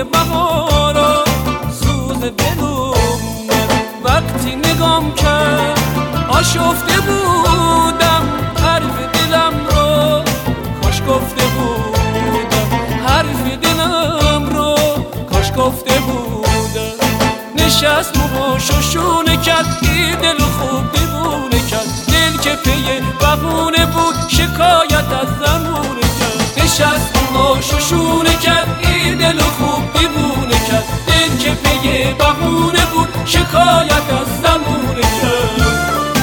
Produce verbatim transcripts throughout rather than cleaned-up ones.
بهارا سوز دلم وقتی نگام کرد آشفته بودم حرف دلم رو کاش گفته بودم حرف دلم رو کاش گفته بودم نشست موهاش و شونه کرد ای دل خوب دیوونه کرد دل که پی بهونه بود شکایت از زمونه کرد نشست موهاش و شونه کرد ای دل خوب دیوونه کرد دل که پی بهونه بود شکایت از زمونه کرد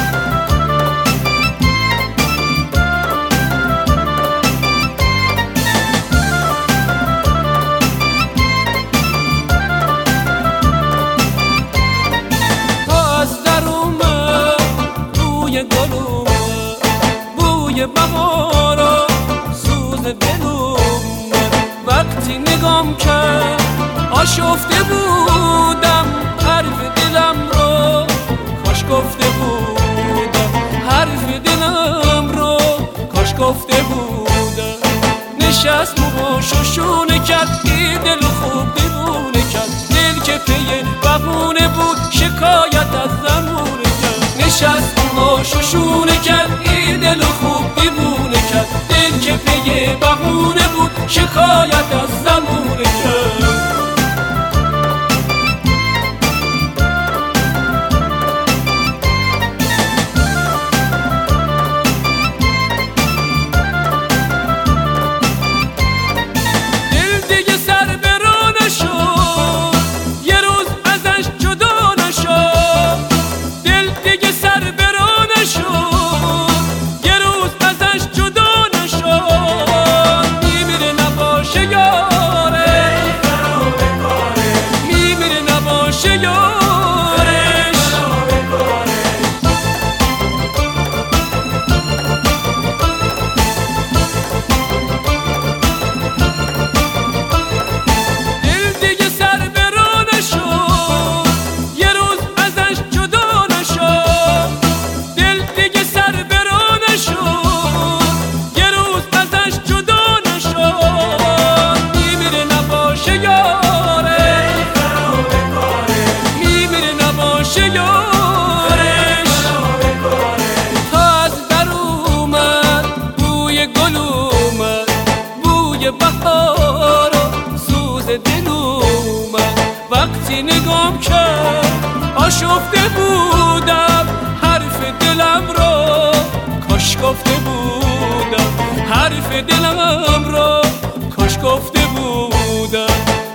گل اومد بوی بهارا سوز دل اومد وقتی نگام کرد آشفته بودم حرف دلم رو کاش گفته بودم حرف دلم رو کاش گفته بودم نشست موهاش و شونه کرد ای دل خوب دیوونه کرد دل که پی بهونه بود شکایت از زمونه کرد نشست موهاش و شونه کرد ای دل خوب دیوونه کرد دل که پی بهونه بود شکایت از زمونه کرد بهارا سوز دل اومد وقتی نگام کرد آشفته بودم حرف دلم رو کاش گفته بودم حرف دلم رو کاش گفته